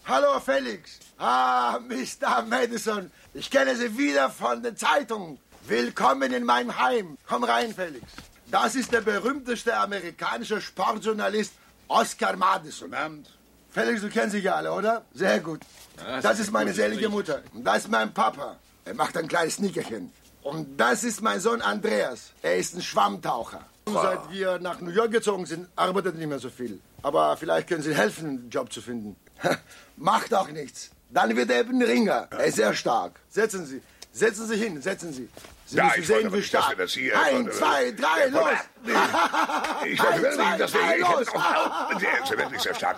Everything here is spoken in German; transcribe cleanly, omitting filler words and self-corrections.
Hallo, Felix. Mr. Madison. Ich kenne Sie wieder von den Zeitungen. Willkommen in meinem Heim. Komm rein, Felix. Das ist der berühmteste amerikanische Sportjournalist Oscar Madison. Guten Abend. Felix, du kennst sie ja alle, oder? Sehr gut. Ja, das ist meine selige Licht. Mutter. Und das ist mein Papa. Er macht ein kleines Nickerchen. Und das ist mein Sohn Andreas. Er ist ein Schwammtaucher. Seit wir nach New York gezogen sind, arbeitet er nicht mehr so viel. Aber vielleicht können Sie helfen, einen Job zu finden. Macht auch nichts. Dann wird er eben Ringer. Er ist sehr stark. Setzen Sie hin, setzen Sie. Sie Ja, müssen ich sehen, wollte wie nicht, dass stark. wir das hier... 1, 2, 3, los! Ich wollte Eins, wirklich zwei, nicht, dass wir drei, hier... los! Sie werden nicht sehr stark.